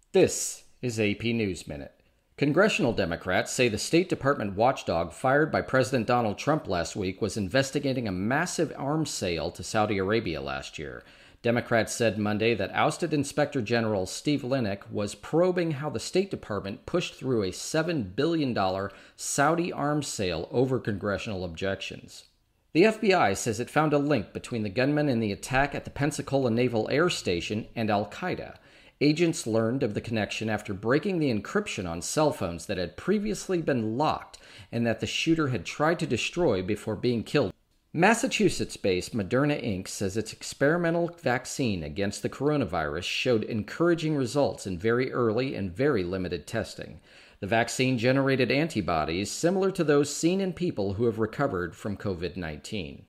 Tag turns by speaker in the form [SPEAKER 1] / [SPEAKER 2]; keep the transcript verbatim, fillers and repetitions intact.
[SPEAKER 1] This is A P News Minute. Congressional Democrats say the State Department watchdog fired by President Donald Trump last week was investigating a massive arms sale to Saudi Arabia last year. Democrats said Monday that ousted Inspector General Steve Linick was probing how the State Department pushed through a seven billion dollars Saudi arms sale over congressional objections. The F B I says it found a link between the gunman in the attack at the Pensacola Naval Air Station and Al-Qaeda. Agents learned of the connection after breaking the encryption on cell phones that had previously been locked and that the shooter had tried to destroy before being killed. Massachusetts-based Moderna Incorporated says its experimental vaccine against the coronavirus showed encouraging results in very early and very limited testing. The vaccine generated antibodies similar to those seen in people who have recovered from covid nineteen.